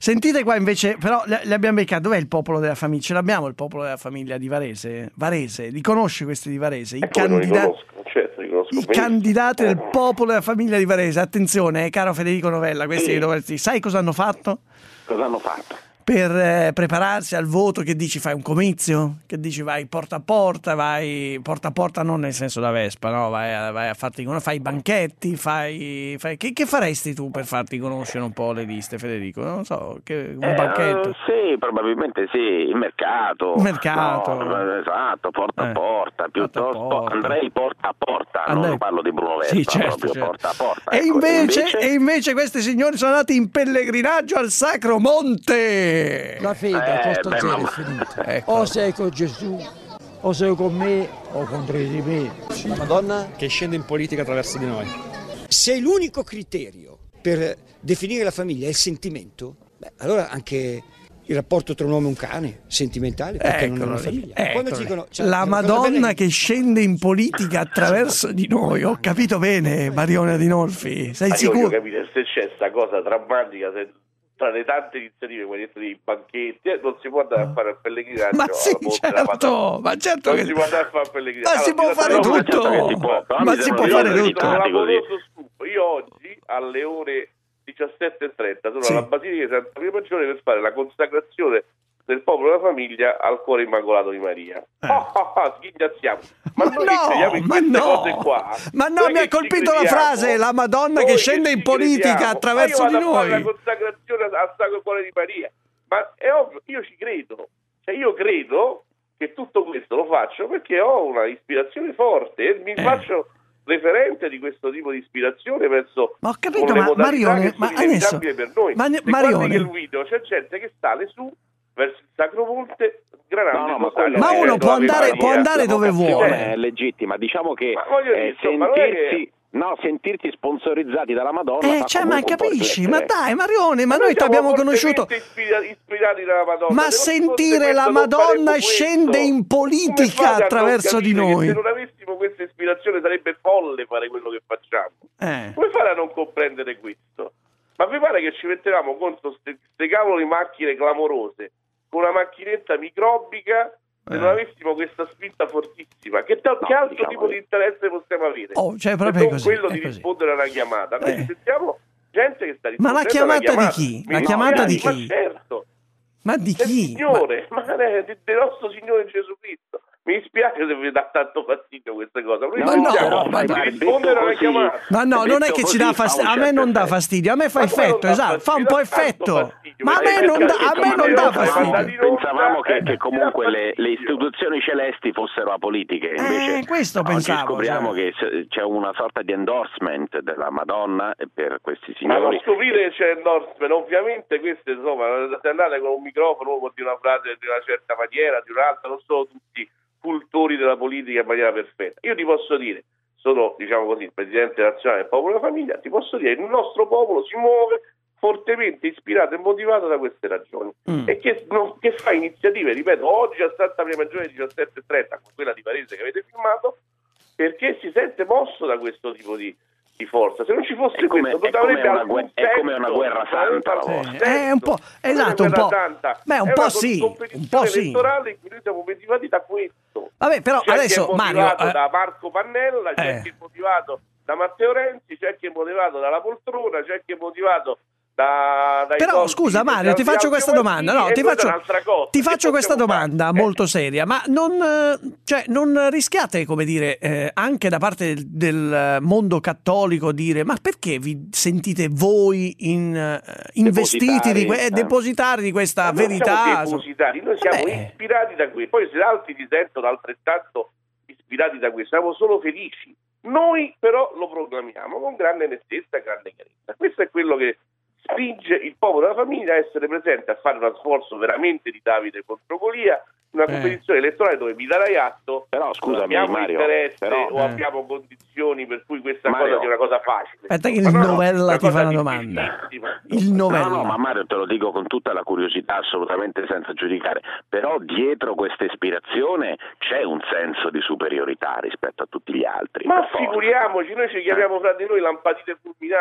Sentite qua invece, però le abbiamo beccati. Dov'è il popolo della famiglia? Ce l'abbiamo il popolo della famiglia di Varese? Varese, li conosci questi di Varese? I candidati del popolo della famiglia di Varese. Attenzione, caro Federico Novella, questi dovresti. Sai cosa hanno fatto? Cosa hanno fatto? Per prepararsi al voto, che dici, fai un comizio? Che dici, vai porta a porta non nel senso da Vespa, no? Vai a farti conoscere, fai i banchetti, fai che faresti tu per farti conoscere un po' le liste, Federico? Non so, un banchetto? Sì, probabilmente sì, il mercato. No, esatto, porta a porta, piuttosto andrei porta a porta, non parlo di Bruno Vespa, sì, certo, proprio porta a porta. E invece questi signori sono andati in pellegrinaggio al Sacro Monte. La fede a costo zero è finita. Ecco. O sei con Gesù, o sei con me, o contro di me. La Madonna che scende in politica attraverso di noi. Se l'unico criterio per definire la famiglia è il sentimento, allora anche il rapporto tra un uomo e un cane, sentimentale, perché non è una famiglia. Quando dicono, la Madonna che scende in politica attraverso di noi. Ho capito bene, Marione Adinolfi. Sei sicuro? Io voglio capire se c'è sta cosa drammatica, tra le tante iniziative, come detto, dei banchetti, non si può andare a fare il pellegrinaggio. Ma sì, certo, ma certo non che si può andare a fare il pellegrinaggio. Ma si può fare tutto. Ma si può fare tutto. Io oggi alle ore 17:30 sono alla Basilica di Santa Maria Maggiore per fare la consacrazione del popolo della famiglia al cuore immacolato di Maria. Sghignaziamo. Ma noi che crediamo in queste cose qua. Ma no, mi ha colpito la frase, la Madonna che scende in politica attraverso di noi. La consacrazione al Sacro Cuore di Maria. Ma è ovvio, io ci credo. Cioè io credo che tutto questo lo faccio perché ho una ispirazione forte e mi faccio referente di questo tipo di ispirazione verso. Ma ho capito, ma Marione, ma adesso per noi. Marione, che il video c'è gente che sale su verso il Sacro Monte granando ma uno può andare dove vuole, è legittima, diciamo che sentirsi sponsorizzati dalla Madonna ma capisci, ma dai Marione, ma noi ti abbiamo conosciuto ispirati dalla Madonna, ma sentire la Madonna scende in politica attraverso di noi. Se non avessimo questa ispirazione sarebbe folle fare quello che facciamo. Come fare a non comprendere questo? Ma vi pare che ci mettevamo contro queste cavolo di macchine clamorose con una macchinetta microbica se non avessimo questa spinta fortissima? Che altro tipo di interesse possiamo avere? Proprio non quello di rispondere a una chiamata. Noi sentiamo gente che sta rispondendo. Ma la chiamata di chi? La chiamata di chi? Ma certo. Ma di chi? Signore, del nostro Signore Gesù Cristo. Mi dispiace se vi dà tanto fastidio queste cose. Rispondere alla chiamata. Ma no, non è che ci dà fastidio. A me non dà fastidio, a me fa effetto, esatto, fa un po' effetto. Ma a me non dà fastidio. Pensavamo che comunque le istituzioni celesti fossero apolitiche, invece questo pensavo. Scopriamo che c'è una sorta di endorsement della Madonna per questi signori. Ma non scoprire che c'è endorsement, ovviamente queste insomma, se andate con un microfono può dire una frase di una certa maniera, di un'altra, non sono tutti cultori della politica in maniera perfetta. Io ti posso dire, sono diciamo così il presidente nazionale del popolo della famiglia, ti posso dire che il nostro popolo si muove fortemente ispirato e motivato da queste ragioni e che fa iniziative, ripeto, oggi a Santa Maria Maggiore 17:30 con quella di Varese che avete filmato, perché si sente mosso da questo tipo di forza. Se non ci fosse questo non avrebbe alcun senso. È come una guerra santa è un po', esatto, un po'. Beh, un po' sì, un po' sì. Elettorale in cui noi siamo motivati da questo. Vabbè, però c'è adesso chi è motivato da Marco Pannella, c'è chi è motivato da Matteo Renzi, c'è chi è motivato dalla poltrona, c'è chi è motivato però scusa Mario, ti faccio questa domanda. No, ti faccio questa domanda molto seria. Ma non rischiate, come dire, anche da parte del mondo cattolico dire ma perché vi sentite voi investiti depositari di questa verità? Noi siamo ispirati da questo. Poi se altri si sentono altrettanto ispirati da questo, siamo solo felici. Noi però lo proclamiamo con grande nettezza e grande chiarezza. Questo è quello che spinge il popolo della famiglia a essere presente, a fare uno sforzo veramente di Davide contro Golia, una competizione elettorale dove mi darai atto, però scusami abbiamo Mario, interesse o abbiamo condizioni per cui questa cosa sia una cosa facile. Aspetta che il Novella ti fa una domanda. Il Novella. No, ma Mario, te lo dico con tutta la curiosità, assolutamente senza giudicare, però dietro questa ispirazione c'è un senso di superiorità rispetto a tutti gli altri. Ma figuriamoci, noi ci chiamiamo fra di noi lampadine fulminate.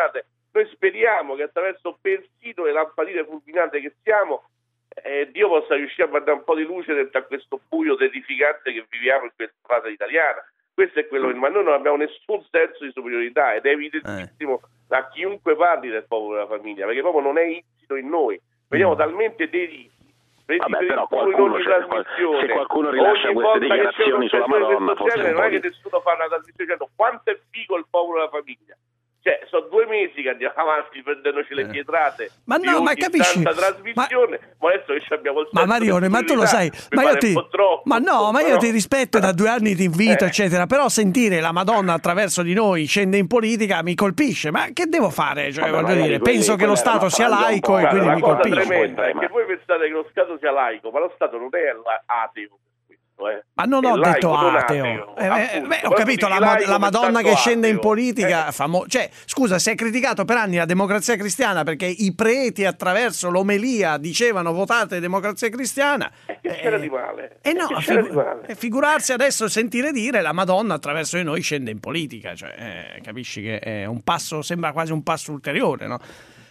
Noi speriamo che attraverso persino le lampadine fulminate che siamo, Dio possa riuscire a mandare un po' di luce dentro a questo buio terrificante che viviamo in questa fase italiana. Questo è quello che, ma noi non abbiamo nessun senso di superiorità, ed è evidentissimo a chiunque parli del popolo della famiglia, perché proprio non è insito in noi. Vediamo talmente derisi. Vabbè, però qualcuno, se qualcuno rilascia queste dichiarazioni sulla Madonna, forse non è che nessuno fa una trasmissione dicendo quanto è figo il popolo della famiglia. Cioè, sono 2 mesi che andiamo avanti prendendoci le pietrate. Ma no, ma capisci? Trasmissione, ma adesso che abbiamo il ma Marione, ma tu lo sai, ma io ti rispetto, da 2 anni ti invito, eccetera, però sentire la Madonna attraverso di noi scende in politica mi colpisce. Ma che devo fare? Cioè, voglio dire, penso che lo Stato sia laico e quindi mi colpisce. La cosa tremenda è che voi pensate che lo Stato sia laico, ma lo Stato non è ateo. Ma non ho detto ateo. Ho capito, la Madonna che scende in politica, cioè, scusa, si è criticato per anni la Democrazia Cristiana perché i preti attraverso l'omelia dicevano votate Democrazia Cristiana. Che c'era di male? Figurarsi adesso sentire dire la Madonna attraverso di noi scende in politica, cioè, capisci che è un passo, sembra quasi un passo ulteriore, no?